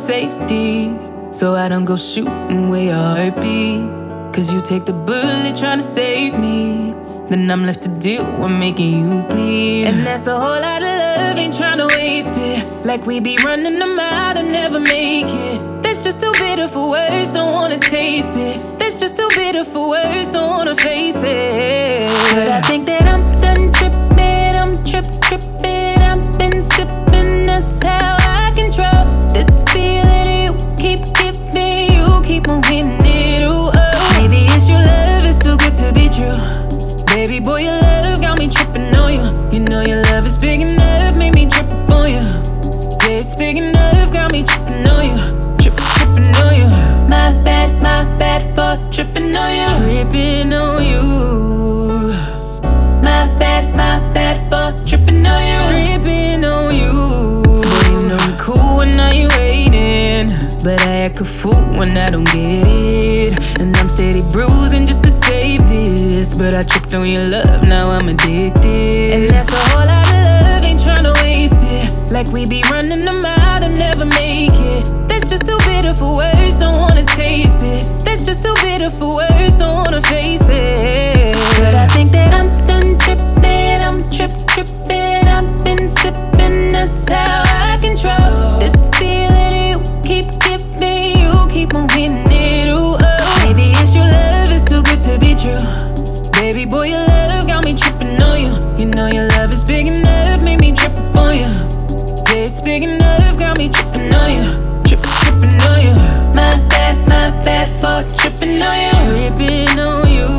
safety, so I don't go shooting where your heart beat. Cause you take the bullet trying to save me, then I'm left to deal with making you bleed. And that's a whole lot of love, ain't trying to waste it. Like we be running them out and never make it. That's just too bitter for words, don't wanna taste it. That's just too bitter for words, don't wanna face it. But I think that I'm done tripping, I'm tripping. I've been sipping, that's how I control this feeling you keep giving. You keep on hitting it, ooh, oh. Maybe it's your love, it's too good to be true. Baby boy, your love got me tripping on you. You know your love is big enough, made me trip up on you. Yeah, it's big enough, got me tripping on you. Tripping on you. My bad for tripping on you. Tripping on you. My bad for tripping on you. Tripping on you. Boy, you know me cool when now you waiting, but I act a fool when I don't get it. And I'm steady bruising just to save this, but I tripped on your love, now I'm addicted. And that's a whole lot of love, ain't tryna waste it. Like we be running them out and never make it. That's just too bitter for words, don't wanna taste it. That's just too bitter for words, don't wanna face it. But I think that I'm done tripping, I'm tripping. I've been sipping, that's how I control this feeling you keep giving. You keep on hitting it, ooh, oh. Maybe it's your love, it's too good to be true. Baby boy, your love got me tripping on you. You know your love is big enough, made me trip up on you. Yeah, it's big enough, got me tripping on you. Tripping on you. My bad for tripping on you. Tripping on you.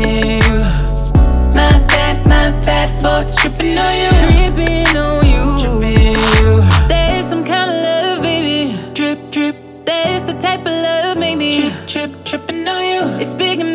My bad for tripping on you. Tripping on you. There's some kind of love, baby. Drip. There's the type of love, maybe. Tripping on you. It's big enough.